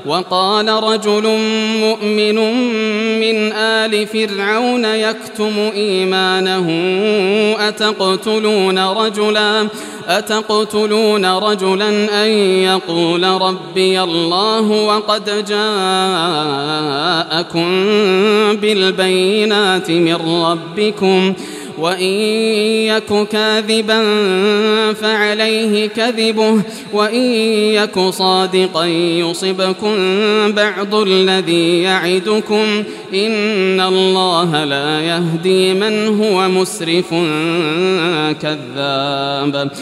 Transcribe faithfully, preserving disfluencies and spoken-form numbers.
وقال رجل مؤمن من آل فرعون يكتم إيمانه أتقتلون رجلا أتقتلون رجلا أن يقول ربي الله وقد جاءكم بالبينات من ربكم وإن يك كاذبا فعليه كذبه وإن يك صادقا يصبكم بعض الذي يعدكم إن الله لا يهدي من هو مسرف كذاب.